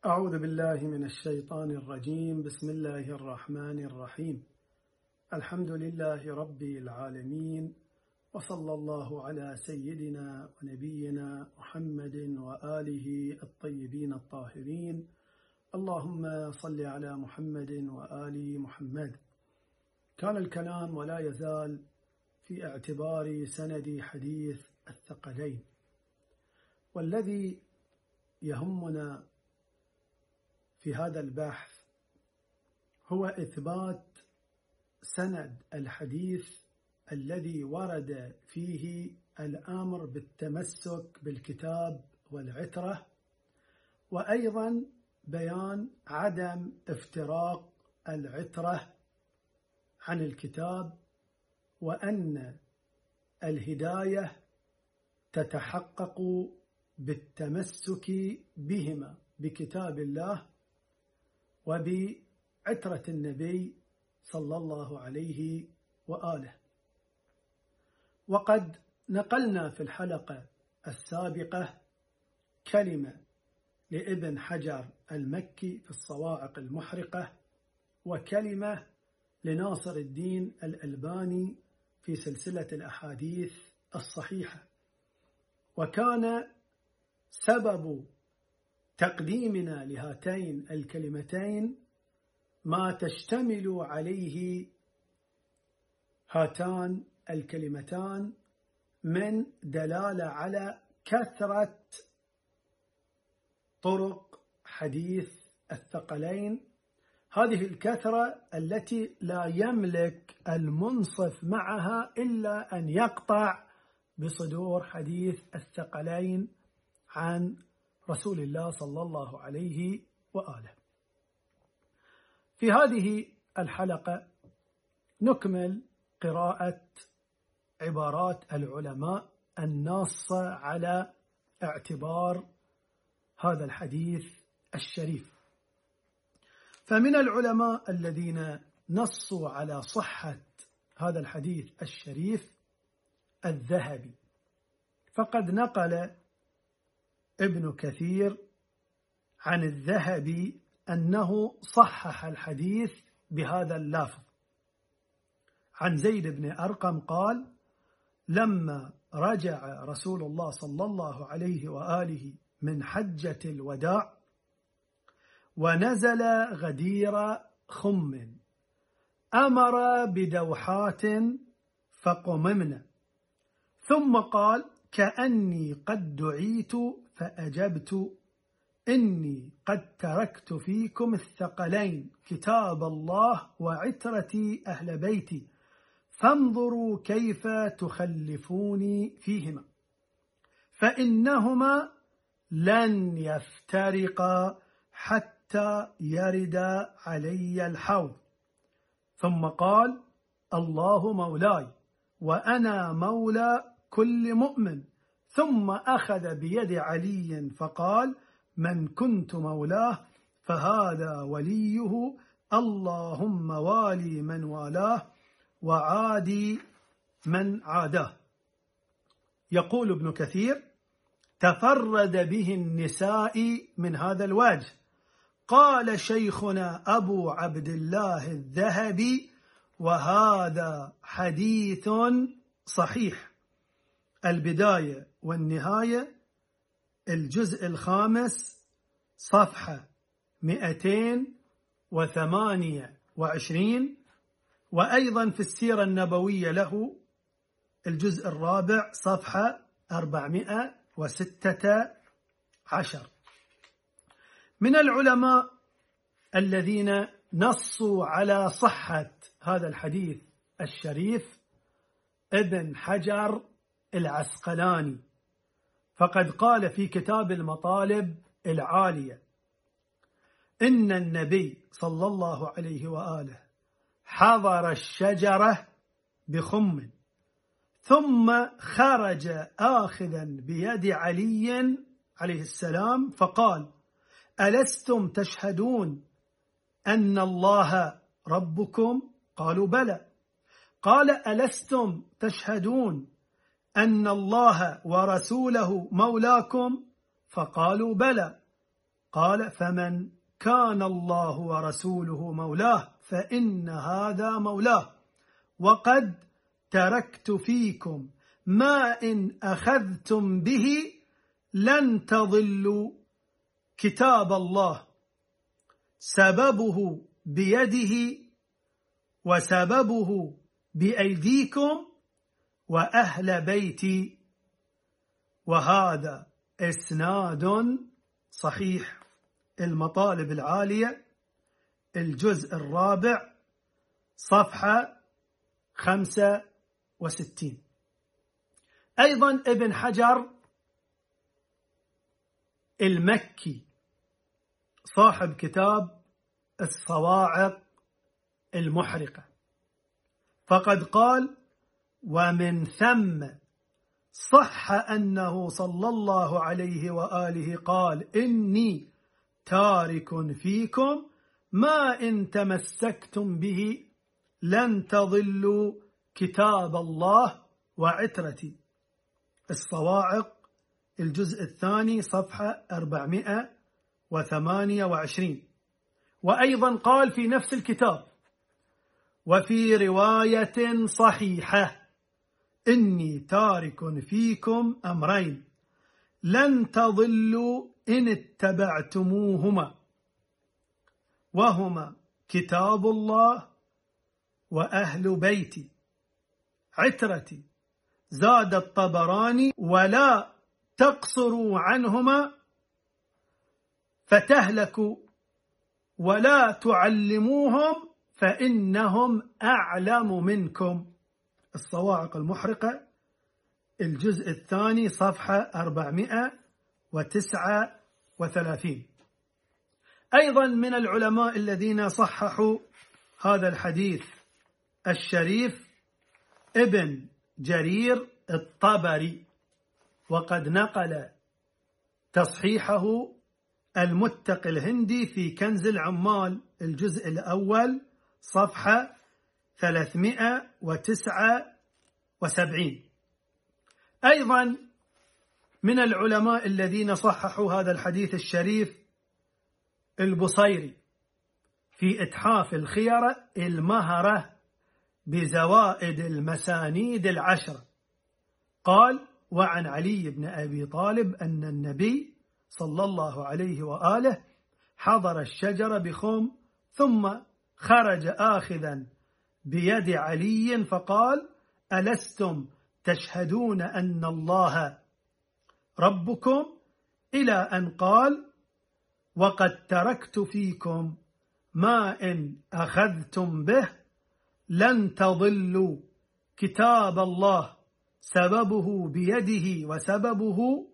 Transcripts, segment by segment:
أعوذ بالله من الشيطان الرجيم. بسم الله الرحمن الرحيم. الحمد لله رب العالمين، وصلى الله على سيدنا ونبينا محمد وآله الطيبين الطاهرين. اللهم صل على محمد وآل محمد. كان الكلام ولا يزال في اعتبار سند حديث الثقلين، والذي يهمنا في هذا البحث هو إثبات سند الحديث الذي ورد فيه الأمر بالتمسك بالكتاب والعترة، وأيضا بيان عدم افتراق العترة عن الكتاب، وأن الهداية تتحقق بالتمسك بهما، بكتاب الله وبعترة النبي صلى الله عليه وآله. وقد نقلنا في الحلقة السابقة كلمة لابن حجر المكي في الصواعق المحرقة، وكلمة لناصر الدين الألباني في سلسلة الأحاديث الصحيحة. وكان سبب تقديمنا لهاتين الكلمتين ما تشتمل عليه هاتان الكلمتان من دلالة على كثرة طرق حديث الثقلين، هذه الكثرة التي لا يملك المنصف معها إلا أن يقطع بصدور حديث الثقلين عن رسول الله صلى الله عليه وآله. في هذه الحلقة نكمل قراءة عبارات العلماء الناصة على اعتبار هذا الحديث الشريف. فمن العلماء الذين نصوا على صحة هذا الحديث الشريف الذهبي، فقد نقل ابن كثير عن الذهبي أنه صحح الحديث بهذا اللفظ عن زيد بن أرقم قال: لما رجع رسول الله صلى الله عليه وآله من حجة الوداع ونزل غدير خم أمر بدوحات فقممنا، ثم قال: كأني قد دعيت فأجبت، إني قد تركت فيكم الثقلين كتاب الله وعترتي أهل بيتي، فانظروا كيف تخلفوني فيهما، فإنهما لن يفترقا حتى يرد علي الحوض. ثم قال: الله مولاي وأنا مولى كل مؤمن. ثم أخذ بيد علي فقال: من كنت مولاه فهذا وليه، اللهم والي من والاه وعادي من عاداه. يقول ابن كثير: تفرد به النسائي من هذا الوجه. قال شيخنا أبو عبد الله الذهبي: وهذا حديث صحيح. البداية والنهاية، الجزء 5 صفحة 228، وأيضا في السيرة النبوية له الجزء 4 صفحة 416. من العلماء الذين نصوا على صحة هذا الحديث الشريف ابن حجر العسقلاني، فقد قال في كتاب المطالب العالية: إن النبي صلى الله عليه وآله حضر الشجرة بخم، ثم خرج آخذا بيد علي عليه السلام فقال: ألستم تشهدون أن الله ربكم؟ قالوا بلى. قال: ألستم تشهدون أن الله ورسوله مولاكم؟ فقالوا بلى. قال فمن كان الله ورسوله مولاه فإن هذا مولاه، وقد تركت فيكم ما إن أخذتم به لن تضلوا كتاب الله سببه بيده وسببه بأيديكم وأهل بيتي، وهذا إسناد صحيح. المطالب العالية الجزء الرابع صفحة 65. أيضا ابن حجر المكي صاحب كتاب الصواعق المحرقة فقد قال: ومن ثم صح أنه صلى الله عليه وآله قال: إني تارك فيكم ما إن تمسكتم به لن تضلوا كتاب الله وعترتي. الصواعق الجزء الثاني صفحة 428. وأيضا قال في نفس الكتاب: وفي رواية صحيحة: إني تارك فيكم أمرين لن تضلوا إن اتبعتموهما، وهما كتاب الله وأهل بيتي عترتي. زاد الطبراني: ولا تقصروا عنهما فتهلكوا، ولا تعلموهم فإنهم أعلم منكم. الصواعق المحرقة الجزء الثاني صفحة 439. أيضا من العلماء الذين صححوا هذا الحديث الشريف ابن جرير الطبري، وقد نقل تصحيحه المتقي الهندي في كنز العمال الجزء الأول صفحة 379. أيضا من العلماء الذين صححوا هذا الحديث الشريف البصيري في إتحاف الخيرة المهرة بزوائد المسانيد العشرة، قال: وعن علي بن أبي طالب أن النبي صلى الله عليه وآله حضر الشجر بخم ثم خرج آخذا بيد علي فقال: ألستم تشهدون أن الله ربكم؟ إلى أن قال: وقد تركت فيكم ما إن أخذتم به لن تضلوا كتاب الله سببه بيده وسببه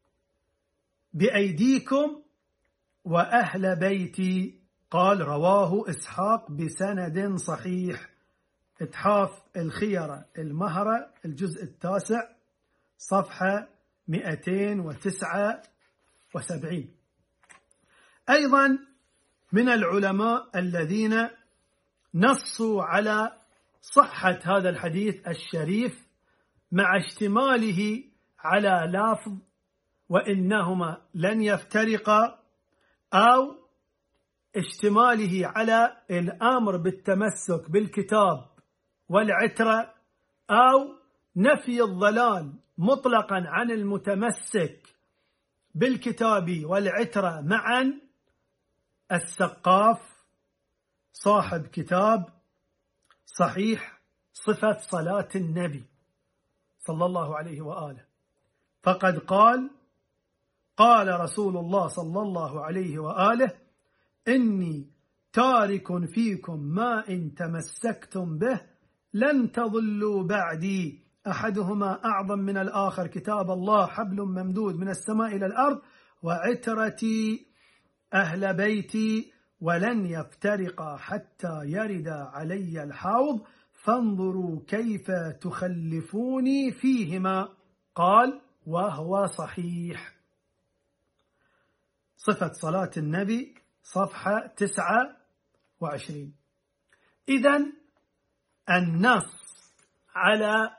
بأيديكم وأهل بيتي. قال: رواه إسحاق بسند صحيح. إتحاف الخيرة المهرة الجزء التاسع صفحة 279. أيضا من العلماء الذين نصوا على صحة هذا الحديث الشريف مع اشتماله على لفظ وإنهما لن يفترقا، أو اشتماله على الأمر بالتمسك بالكتاب والعترة، أو نفي الضلال مطلقا عن المتمسك بالكتاب والعترة معا. السقاف صاحب كتاب صحيح صفة صلاة النبي صلى الله عليه وآله فقد قال: قال رسول الله صلى الله عليه وآله: إني تارك فيكم ما إن تمسكتم به لن تضلوا بعدي، أحدهما أعظم من الآخر، كتاب الله حبل ممدود من السماء إلى الأرض، وعترتي أهل بيتي، ولن يفترقا حتى يرد علي الحوض، فانظروا كيف تخلفوني فيهما. قال: وهو صحيح. صفة صلاة النبي صفحة 29. إذن النص على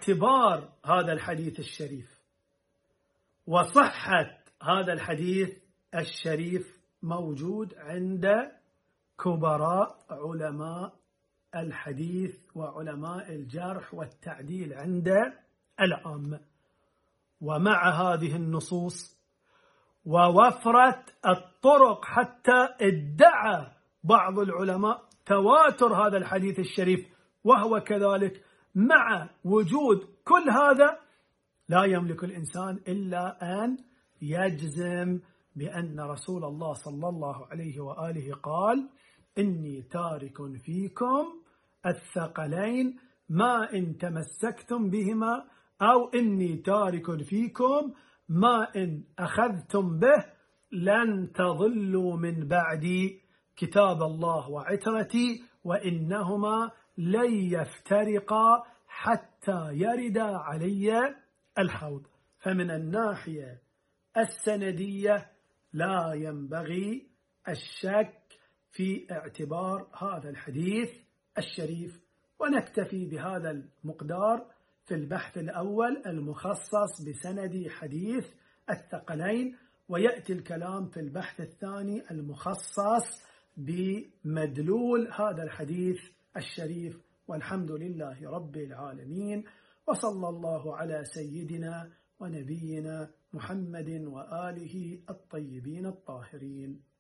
اعتبار هذا الحديث الشريف وصحة هذا الحديث الشريف موجود عند كبراء علماء الحديث وعلماء الجرح والتعديل عند العامة. ومع هذه النصوص ووفرة الطرق، حتى ادعى بعض العلماء تواتر هذا الحديث الشريف وهو كذلك، مع وجود كل هذا لا يملك الإنسان إلا أن يجزم بأن رسول الله صلى الله عليه وآله قال: إني تارك فيكم الثقلين ما إن تمسكتم بهما، أو إني تارك فيكم ما إن أخذتم به لن تضلوا من بعدي كتاب الله وعترتي، وإنهما لن يفترقا حتى يرد علي الحوض. فمن الناحية السندية لا ينبغي الشك في اعتبار هذا الحديث الشريف. ونكتفي بهذا المقدار في البحث الأول المخصص بسند حديث الثقلين، ويأتي الكلام في البحث الثاني المخصص بمدلول هذا الحديث الشريف. والحمد لله رب العالمين، وصلى الله على سيدنا ونبينا محمد وآله الطيبين الطاهرين.